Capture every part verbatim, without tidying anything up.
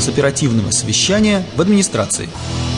с оперативного совещания в администрации.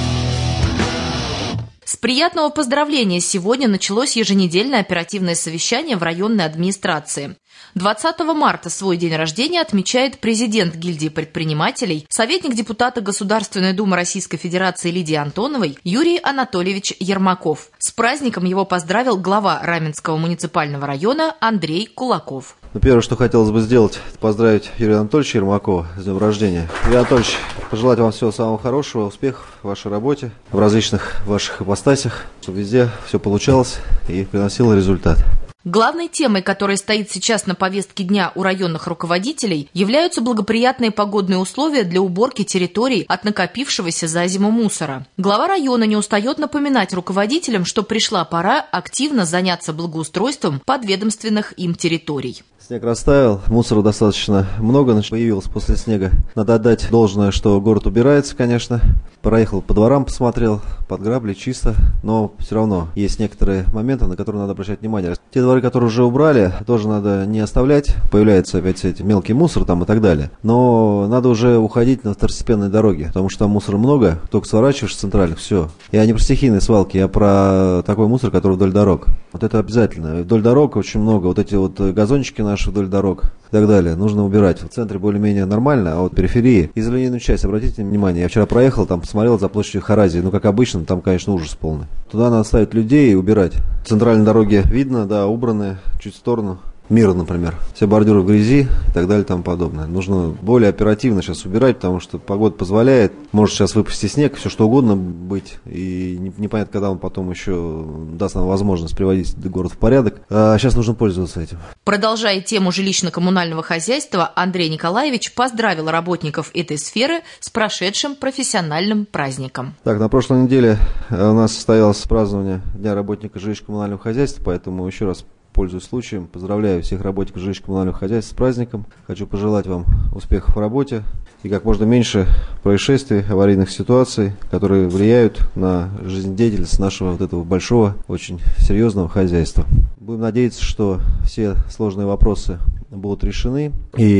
С приятного поздравления сегодня началось еженедельное оперативное совещание в районной администрации. двадцатого марта свой день рождения отмечает президент гильдии предпринимателей, советник депутата Государственной Думы Российской Федерации Лидии Антоновой Юрий Анатольевич Ермаков. С праздником его поздравил глава Раменского муниципального района Андрей Кулаков. Ну, первое, что хотелось бы сделать, это поздравить Юрия Анатольевича Ермакова с днем рождения. Юрий Анатольевич, пожелать вам всего самого хорошего, успехов в вашей работе, в различных ваших ипостасях, чтобы везде все получалось и приносило результат. Главной темой, которая стоит сейчас на повестке дня у районных руководителей, являются благоприятные погодные условия для уборки территорий от накопившегося за зиму мусора. Глава района не устает напоминать руководителям, что пришла пора активно заняться благоустройством подведомственных им территорий. Снег растаял, мусора достаточно много появилось после снега. Надо отдать должное, что город убирается, конечно. Проехал по дворам, посмотрел, под грабли чисто, но все равно есть некоторые моменты, на которые надо обращать внимание. Те дворы, которые уже убрали, тоже надо не оставлять. Появляется опять эти мелкий мусор там и так далее. Но надо уже уходить на второстепенные дороги, потому что там мусора много, только сворачиваешь с центральных, все. Я не про стихийные свалки, я про такой мусор, который вдоль дорог. Вот это обязательно. Вдоль дорог очень много, вот эти вот газончики наши вдоль дорог и так далее. Нужно убирать. В центре более-менее нормально, а вот в периферии. И зеленую часть, обратите внимание, я вчера проехал, там посмотрел за площадью Харазии. Ну, как обычно, там, конечно, ужас полный. Туда надо ставить людей и убирать. Центральные дороги видно, да, убранные, чуть в сторону. Мира, например. Все бордюры в грязи и так далее и тому подобное. Нужно более оперативно сейчас убирать, потому что погода позволяет. Может сейчас выпасть снег, все что угодно быть. И непонятно, когда он потом еще даст нам возможность приводить город в порядок. А сейчас нужно пользоваться этим. Продолжая тему жилищно-коммунального хозяйства, Андрей Николаевич поздравил работников этой сферы с прошедшим профессиональным праздником. Так, на прошлой неделе у нас состоялось празднование Дня работника жилищно-коммунального хозяйства, поэтому еще раз, пользуясь случаем, поздравляю всех работников жилищно-коммунального хозяйства с праздником. Хочу пожелать вам успехов в работе и как можно меньше происшествий, аварийных ситуаций, которые влияют на жизнедеятельность нашего вот этого большого, очень серьезного хозяйства. Будем надеяться, что все сложные вопросы будут решены.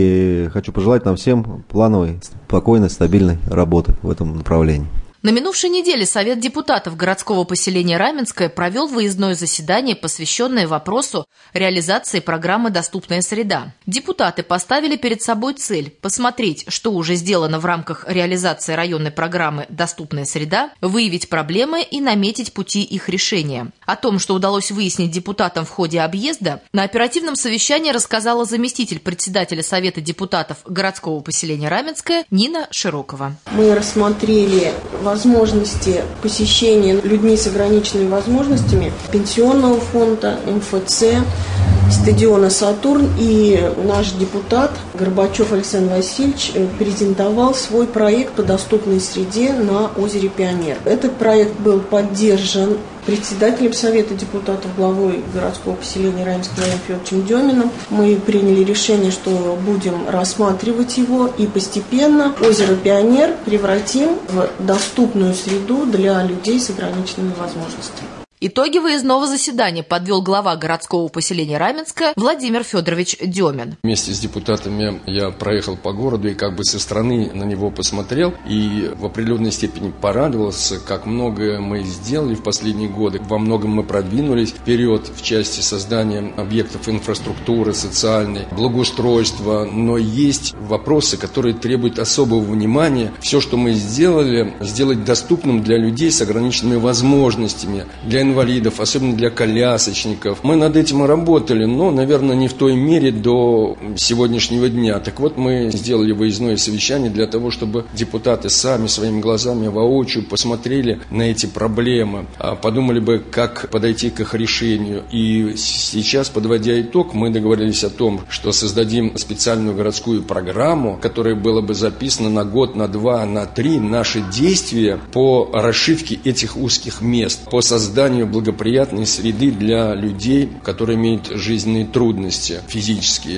И хочу пожелать нам всем плановой, спокойной, стабильной работы в этом направлении. На минувшей неделе Совет депутатов городского поселения Раменское провел выездное заседание, посвященное вопросу реализации программы «Доступная среда». Депутаты поставили перед собой цель посмотреть, что уже сделано в рамках реализации районной программы «Доступная среда», выявить проблемы и наметить пути их решения. О том, что удалось выяснить депутатам в ходе объезда, на оперативном совещании рассказала заместитель председателя Совета депутатов городского поселения Раменское Нина Широкова. Мы рассмотрели возможности посещения людьми с ограниченными возможностями пенсионного фонда, эм эф цэ, стадиона «Сатурн», и наш депутат Горбачев Александр Васильевич презентовал свой проект по доступной среде на озере Пионер. Этот проект был поддержан председателем Совета депутатов, главой городского поселения Раменского Иваном Федоровичем Деминым. Мы приняли решение, что будем рассматривать его и постепенно озеро Пионер превратим в доступную среду для людей с ограниченными возможностями. Итоги выездного заседания подвел глава городского поселения Раменское Владимир Федорович Демин. Вместе с депутатами я проехал по городу и как бы со стороны на него посмотрел и в определенной степени порадовался, как многое мы сделали в последние годы. Во многом мы продвинулись вперед в части создания объектов инфраструктуры, социальной, благоустройства, но есть вопросы, которые требуют особого внимания. Все, что мы сделали, сделать доступным для людей с ограниченными возможностями, для инвалидов, особенно для колясочников. Мы над этим работали, но, наверное, не в той мере до сегодняшнего дня. Так вот, мы сделали выездное совещание для того, чтобы депутаты сами своими глазами воочию посмотрели на эти проблемы, подумали бы, как подойти к их решению. И сейчас, подводя итог, мы договорились о том, что создадим специальную городскую программу, которая была бы записана на год, на два, на три наши действия по расшивке этих узких мест, по созданию благоприятной среды для людей, которые имеют жизненные трудности физические.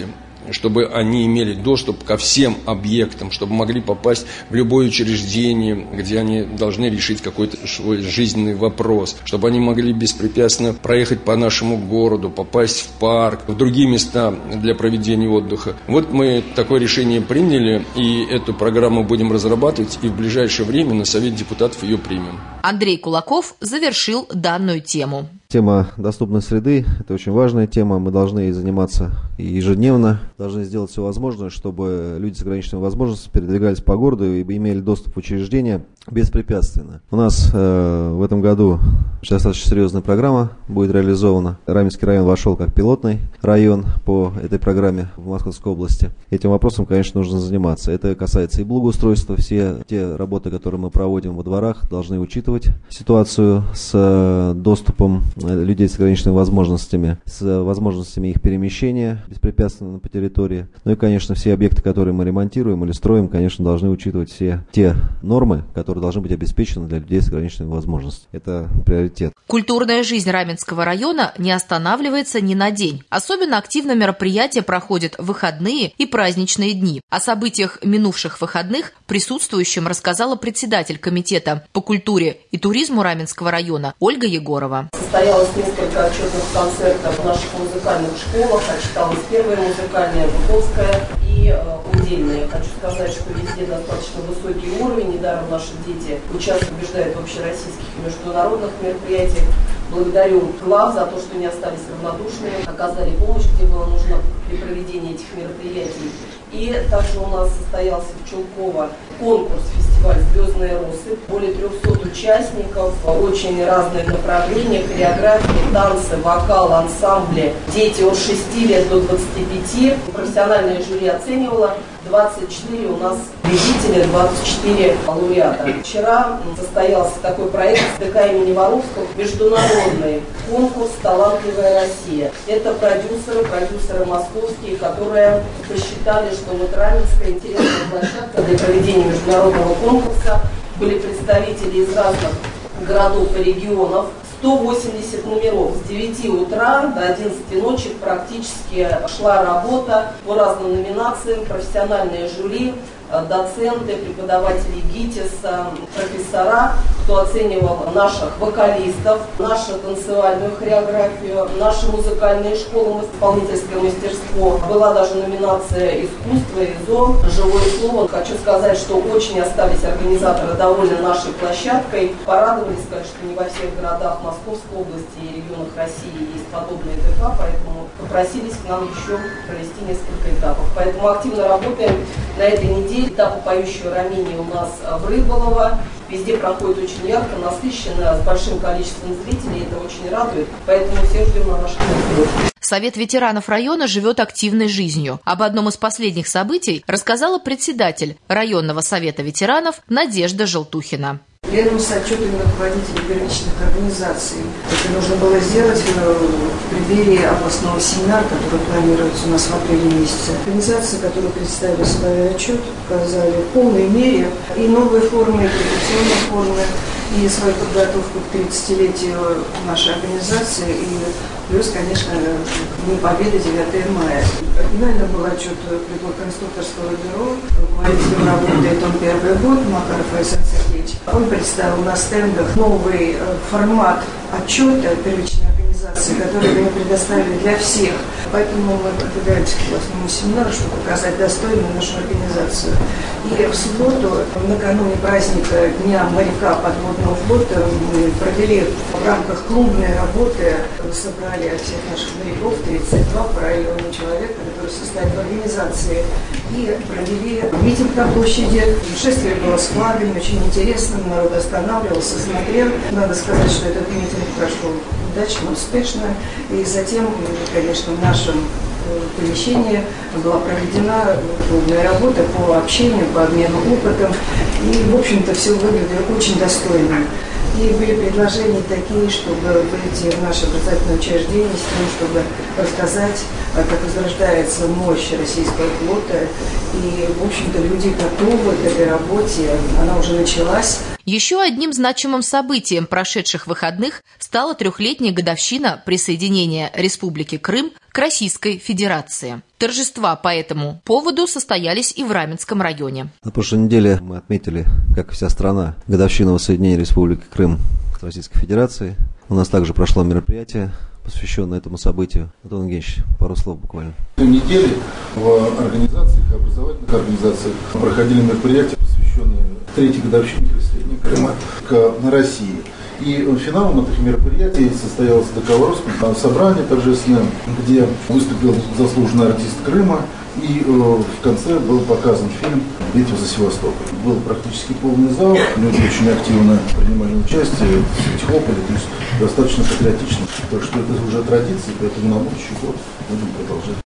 чтобы они имели доступ ко всем объектам, чтобы могли попасть в любое учреждение, где они должны решить какой-то свой жизненный вопрос, чтобы они могли беспрепятственно проехать по нашему городу, попасть в парк, в другие места для проведения отдыха. Вот мы такое решение приняли, и эту программу будем разрабатывать, и в ближайшее время на Совет депутатов ее примем. Андрей Кулаков завершил данную тему. Тема доступной среды – это очень важная тема. Мы должны ей заниматься и ежедневно. Должны сделать все возможное, чтобы люди с ограниченными возможностями передвигались по городу и имели доступ в учреждения беспрепятственно. У нас э, в этом году достаточно серьезная программа будет реализована. Раменский район вошел как пилотный район по этой программе в Московской области. Этим вопросом, конечно, нужно заниматься. Это касается и благоустройства. Все те работы, которые мы проводим во дворах, должны учитывать ситуацию с э, доступом людей с ограниченными возможностями, с возможностями их перемещения беспрепятственно по территории. Ну и, конечно, все объекты, которые мы ремонтируем или строим, конечно, должны учитывать все те нормы, которые должны быть обеспечены для людей с ограниченными возможностями. Это приоритет. Культурная жизнь Раменского района не останавливается ни на день. Особенно активно мероприятия проходят в выходные и праздничные дни. О событиях минувших выходных присутствующим рассказала председатель комитета по культуре и туризму Раменского района Ольга Егорова. Состоялось несколько отчетных концертов в наших музыкальных школах. Отчиталась первая музыкальная, Бутовская и э, удельная. Хочу сказать, что везде достаточно высокий уровень. Недаром наши дети участвуют, побеждают в общероссийских и международных мероприятиях. Благодарю глав за то, что не остались равнодушными, оказали помощь, где было нужно при проведении этих мероприятий. И также у нас состоялся в Чулково конкурс, фестиваль «Звездные росы». Более трехсот участников, очень разные направления, хореографии, танцы, вокал, ансамбли. Дети от шести лет до двадцати пяти. Профессиональное жюри оценивало. двадцать четыре у нас победителя, двадцать четыре лауреата. Вчера состоялся такой проект ДК имени Воровского, международный конкурс «Талантливая Россия». Это продюсеры, продюсеры московские, которые посчитали, что вот Раменская интересная площадка для проведения международного конкурса. Были представители из разных городов и регионов. сто восемьдесят номеров. С девяти утра до одиннадцати ночи практически шла работа по разным номинациям, профессиональные жюри, доценты, преподаватели ГИТИСа, профессора, кто оценивал наших вокалистов, нашу танцевальную хореографию, наши музыкальные школы, исполнительское мастерство. Была даже номинация «Искусство», ИЗО, «Живое слово». Хочу сказать, что очень остались организаторы довольны нашей площадкой. Порадовались, сказать, что не во всех городах Московской области и регионах России есть подобные ДК, поэтому попросились к нам еще провести несколько этапов. Поэтому активно работаем на этой неделе. Этапы «Поющего Рамения» у нас в Рыболово. Везде проходит очень ярко, насыщенно, с большим количеством зрителей. Это очень радует. Поэтому всех ждем на наших мероприятиях. Совет ветеранов района живет активной жизнью. Об одном из последних событий рассказала председатель районного совета ветеранов Надежда Желтухина. Пленум с отчетами руководителей первичных организаций. Это нужно было сделать в преддверии областного семинара, который планируется у нас в апреле месяце. Организации, которые представили свой отчет, показали в полной мере и новые формы, и традиционные формы, и свою подготовку к тридцатилетию нашей организации, и плюс, конечно, Дню Победы девятого мая. Оригинально был отчет конструкторского бюро, руководителем работает он первый год, Макаров Александр Сергеевич. Он представил на стендах новый формат отчета первичной организации, который мы предоставили для всех. Поэтому мы продвигаемся к областному семинару, чтобы показать достойную нашу организацию. И в субботу, накануне праздника Дня моряка подводного флота, мы провели в рамках клубной работы, собрали от всех наших моряков, тридцать два по району человека, которые состоят в организации, и провели митинг на площади. Шествие было с флагами, очень интересно, народ останавливался, смотрел. Надо сказать, что этот митинг прошел удачно, успешно, и затем, конечно, в нашем помещении была проведена трудная работа по общению, по обмену опытом, и, в общем-то, все выглядело очень достойно. И были предложения такие, чтобы выйти в наше образовательное учреждение с тем, чтобы рассказать, как возрождается мощь российского флота. И, в общем-то, люди готовы к этой работе, она уже началась. Еще одним значимым событием прошедших выходных стала трехлетняя годовщина присоединения Республики Крым к Российской Федерации. Торжества по этому поводу состоялись и в Раменском районе. На прошлой неделе мы отметили, как и вся страна, годовщину воссоединения Республики Крым к Российской Федерации. У нас также прошло мероприятие, посвященное этому событию. Антон Евгеньевич, пару слов буквально. В этой неделе в организациях, образовательных организациях проходили мероприятия, посвященные третьей годовщине присоединения Крыма к России. И финалом этих мероприятий состоялось договорное собрание торжественное, где выступил заслуженный артист Крыма, и в конце был показан фильм «Битва за Севастополь». Был практически полный зал, люди очень активно принимали участие, хлопали, то есть достаточно патриотично. Так что это уже традиция, поэтому на будущий год будем продолжать.